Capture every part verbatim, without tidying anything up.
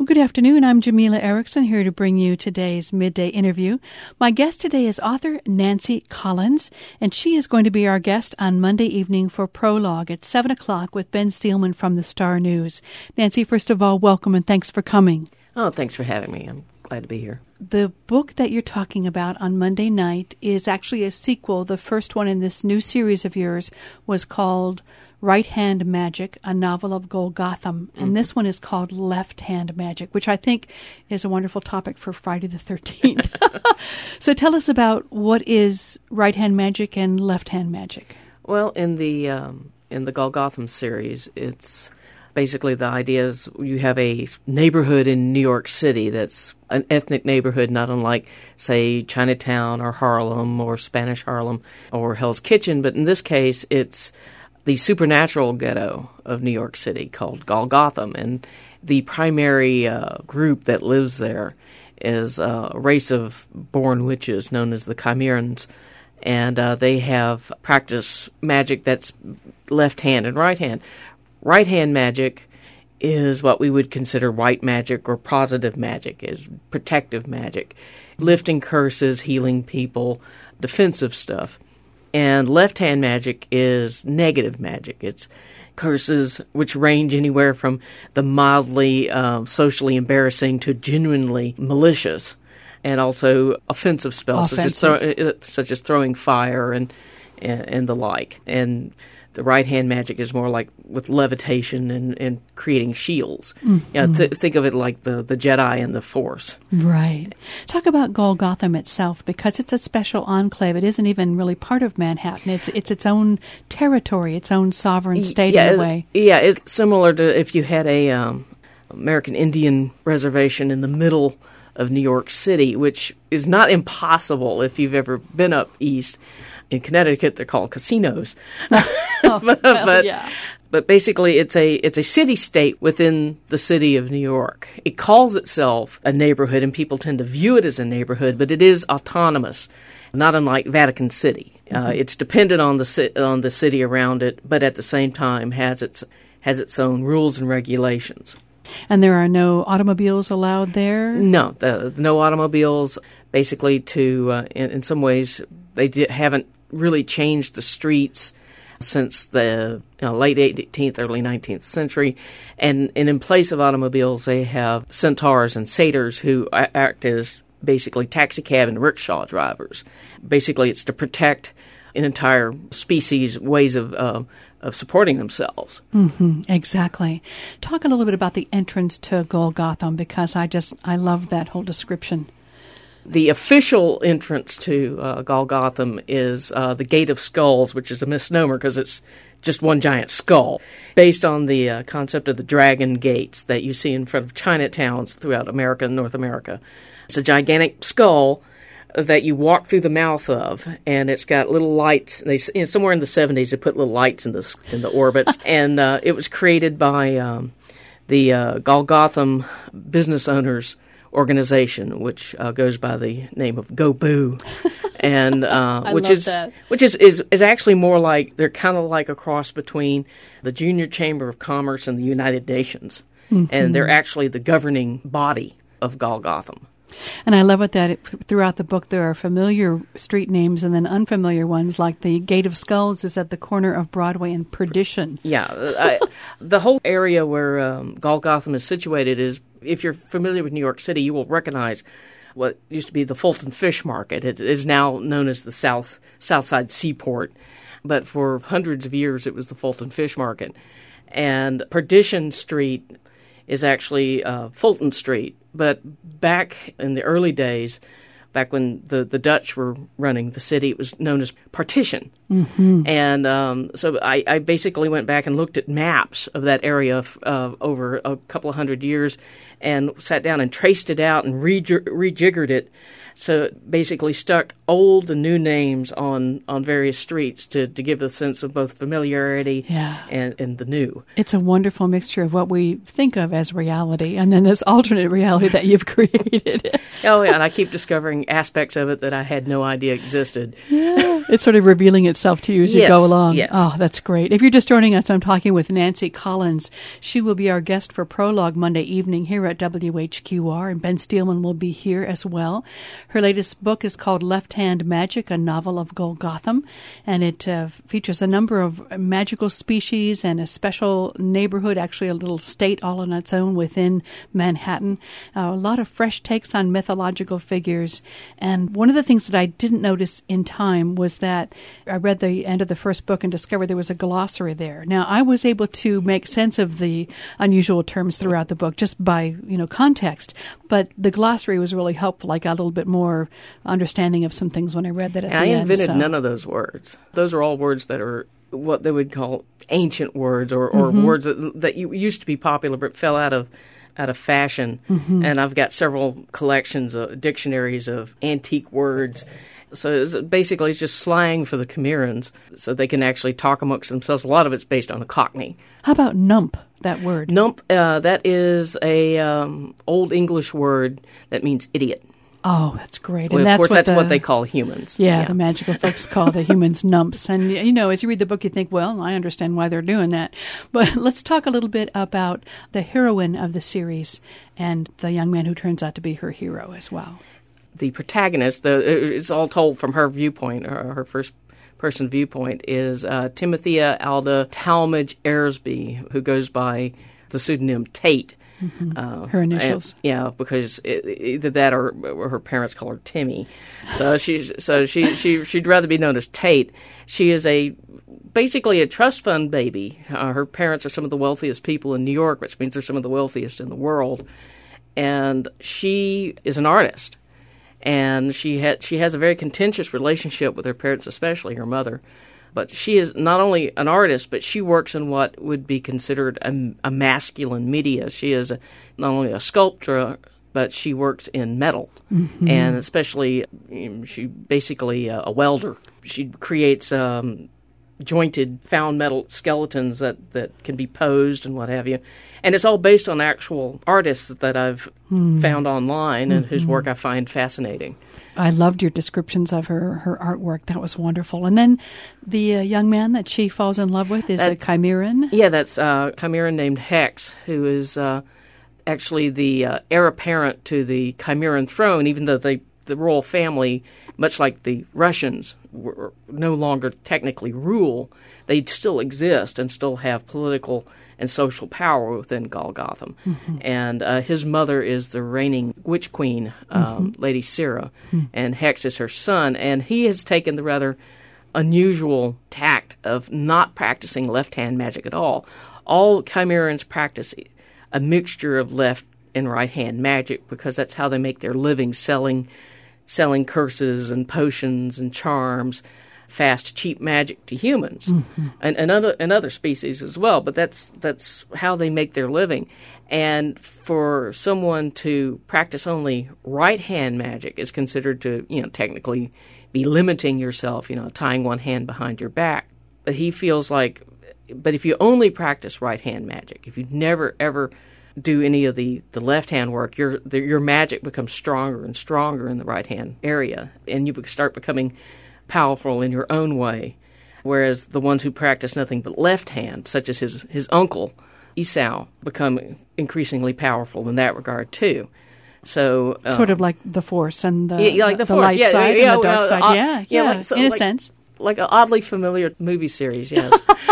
Well, good afternoon. I'm Jamila Erickson here to bring you today's midday interview. My guest today is author Nancy Collins, and she is going to be our guest on Monday evening for Prologue at seven o'clock with Ben Steelman from the Star News. Nancy, first of all, welcome and thanks for coming. Oh, thanks for having me. I'm glad to be here. The book that you're talking about on Monday night is actually a sequel. The first one in this new series of yours was called Right Hand Magic, a novel of Golgotham. And mm-hmm. this one is called Left Hand Magic, which I think is a wonderful topic for Friday the thirteenth. So tell us about what is right hand magic and left hand magic. Well, in the um, in the Golgotham series, it's basically the idea is you have a neighborhood in New York City that's an ethnic neighborhood, not unlike, say, Chinatown or Harlem or Spanish Harlem or Hell's Kitchen. But in this case, it's the supernatural ghetto of New York City called Golgotham. And the primary uh, group that lives there is uh, a race of born witches known as the Chimerans. And uh, they have practiced magic that's left hand and right hand. Right hand magic is what we would consider white magic or positive magic, is protective magic, lifting curses, healing people, defensive stuff. And left-hand magic is negative magic. It's curses which range anywhere from the mildly uh, socially embarrassing to genuinely malicious, and also offensive spells offensive. Such, as throw, such as throwing fire and, and and the like. And the right-hand magic is more like with levitation and, and creating shields. Mm-hmm. You know, th- think of it like the, the Jedi and the Force. Right. Talk about Golgotham itself, because it's a special enclave. It isn't even really part of Manhattan. It's it's its own territory, its own sovereign state yeah, in a way. Yeah, it's similar to if you had a um, American Indian reservation in the middle of New York City, which is not impossible if you've ever been up east. In Connecticut, they're called casinos. oh, but, well, but, yeah. but basically, it's a it's a city-state within the city of New York. It calls itself a neighborhood, and people tend to view it as a neighborhood, but it is autonomous, not unlike Vatican City. Mm-hmm. Uh, it's dependent on the on the city around it, but at the same time has its has its own rules and regulations. And there are no automobiles allowed there? No, the, no automobiles. Basically, to uh, in, in some ways, they di- haven't really changed the streets since the you know, late eighteenth, early nineteenth century. And, and in place of automobiles, they have centaurs and satyrs who act as basically taxicab and rickshaw drivers. Basically, it's to protect an entire species' ways of uh, of supporting themselves. Mm-hmm, exactly. Talk a little bit about the entrance to Golgotham, because I just, I love that whole description. The official entrance to uh, Golgotham is uh, the Gate of Skulls, which is a misnomer because it's just one giant skull, based on the uh, concept of the dragon gates that you see in front of Chinatowns throughout America and North America. It's a gigantic skull that you walk through the mouth of, and it's got little lights. They, you know, somewhere in the seventies, they put little lights in the in the orbits, and uh, it was created by um, the uh, Golgotham business owners organization, which uh, goes by the name of Go Boo, and uh, which is that. which is, is is actually more like they're kind of like a cross between the Junior Chamber of Commerce and the United Nations, mm-hmm. and they're actually the governing body of Golgotham. And I love it that it, throughout the book there are familiar street names and then unfamiliar ones, like the Gate of Skulls is at the corner of Broadway and Perdition. Yeah, I, the whole area where um, Golgotham is situated is, if you're familiar with New York City, you will recognize what used to be the Fulton Fish Market. It is now known as the South Southside Seaport, but for hundreds of years it was the Fulton Fish Market. And Perdition Street is actually uh, Fulton Street. But back in the early days, back when the, the Dutch were running the city, it was known as Partition. Mm-hmm. And um, so I, I basically went back and looked at maps of that area uh, over a couple of hundred years and sat down and traced it out and rejig- rejiggered it So it basically stuck old and new names on, on various streets to, to give the sense of both familiarity yeah. and, and the new. It's a wonderful mixture of what we think of as reality and then this alternate reality that you've created. Oh, yeah, and I keep discovering aspects of it that I had no idea existed. Yeah, it's sort of revealing itself to you as you yes, go along. Yes. Oh, that's great. If you're just joining us, I'm talking with Nancy Collins. She will be our guest for Prologue Monday evening here at W H Q R, and Ben Steelman will be here as well. Her latest book is called Left Hand Magic, a novel of Golgotham, and it uh, features a number of magical species and a special neighborhood, actually a little state all on its own within Manhattan. Uh, a lot of fresh takes on mythological figures. And one of the things that I didn't notice in time was that I read the end of the first book and discovered there was a glossary there. Now, I was able to make sense of the unusual terms throughout the book just by, you know, context, but the glossary was really helpful. I got a little bit more understanding of some things when I read that at and the I end. invented so. none of those words. Those are all words that are what they would call ancient words, or, or mm-hmm. words that, that used to be popular but fell out of out of fashion. Mm-hmm. And I've got several collections of dictionaries of antique words. So it's basically it's just slang for the Cimmerians, so they can actually talk amongst themselves. A lot of it's based on a Cockney. How about nump, that word? Nump, uh, that is a um, Old English word that means idiot. Oh, that's great. Well, and of that's course, what that's the, what they call humans. Yeah, yeah, the magical folks call the humans numps. And, you know, as you read the book, you think, well, I understand why they're doing that. But let's talk a little bit about the heroine of the series and the young man who turns out to be her hero as well. The protagonist, the, it's all told from her viewpoint, her, her first-person viewpoint, is uh, Timothea Alda Talmadge Aresby, who goes by the pseudonym Tate. Mm-hmm. Uh, her initials, and, yeah, because it, either that or, or her parents call her Timmy. So she's so she she she'd rather be known as Tate. She is a basically a trust fund baby. Uh, her parents are some of the wealthiest people in New York, which means they're some of the wealthiest in the world. And she is an artist, and she had she has a very contentious relationship with her parents, especially her mother. But she is not only an artist, but she works in what would be considered a, a masculine media. She is a, not only a sculptor, but she works in metal, mm-hmm. and especially she basically a, a welder. She creates um, jointed found metal skeletons that, that can be posed and what have you. And it's all based on actual artists that I've mm. found online and mm-hmm. whose work I find fascinating. I loved your descriptions of her, her artwork. That was wonderful. And then the uh, young man that she falls in love with is that's, a Cimmerian? Yeah, that's a Cimmerian named Hex, who is uh, actually the uh, heir apparent to the Cimmerian throne, even though they, the royal family, much like the Russians, were no longer technically rule. They still exist and still have political and social power within Golgotham. Mm-hmm. And uh, his mother is the reigning witch queen, um, mm-hmm. Lady Sira, mm-hmm. and Hex is her son. And he has taken the rather unusual tact of not practicing left-hand magic at all. All Cimmerians practice a mixture of left and right-hand magic because that's how they make their living, selling, selling curses and potions and charms, fast, cheap magic to humans, mm-hmm. and, and other and other species as well. But that's that's how they make their living. And for someone to practice only right hand magic is considered to, you know, technically be limiting yourself, you know, tying one hand behind your back. But he feels like, but if you only practice right hand magic, if you never ever do any of the, the left hand work, your the, your magic becomes stronger and stronger in the right hand area, and you start becoming powerful in your own way, whereas the ones who practice nothing but left hand, such as his, his uncle, Esau, become increasingly powerful in that regard too. So um, sort of like the Force and the, yeah, like the, the force. light yeah, side yeah, and the dark uh, side. uh, yeah, yeah, yeah, like, so, in a like, sense. Like an oddly familiar movie series, yes.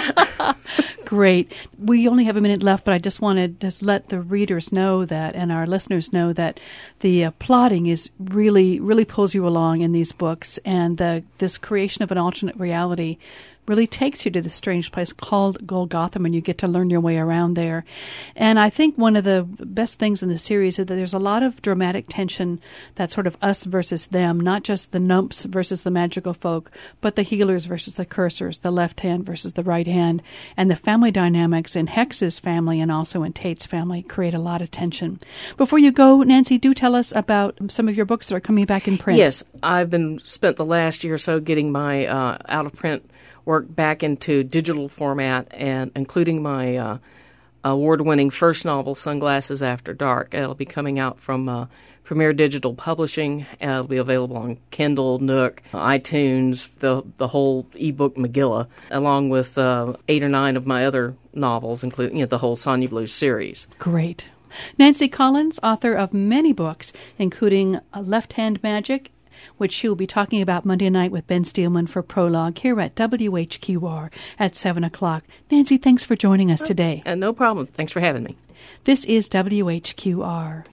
Great. We only have a minute left, but I just want to just let the readers know that, and our listeners know that the uh, plotting is really, really pulls you along in these books, and the, this creation of an alternate reality really takes you to this strange place called Golgotham, and you get to learn your way around there. And I think one of the best things in the series is that there's a lot of dramatic tension that's sort of us versus them, not just the numps versus the magical folk, but the healers versus the cursors, the left hand versus the right hand, and the family dynamics in Hex's family and also in Tate's family create a lot of tension. Before you go, Nancy, do tell us about some of your books that are coming back in print. Yes, I've been spent the last year or so getting my uh, out-of-print work back into digital format, and including my uh, award-winning first novel, Sunglasses After Dark. It'll be coming out from uh, Premier Digital Publishing. Uh, it'll be available on Kindle, Nook, iTunes, the the whole ebook Megillah, along with uh, eight or nine of my other novels, including, you know, the whole Sonya Blue series. Great. Nancy Collins, author of many books, including Left Hand Magic, which she will be talking about Monday night with Ben Steelman for Prologue here at W H Q R at seven o'clock. Nancy, thanks for joining us today. And no problem. Thanks for having me. This is W H Q R.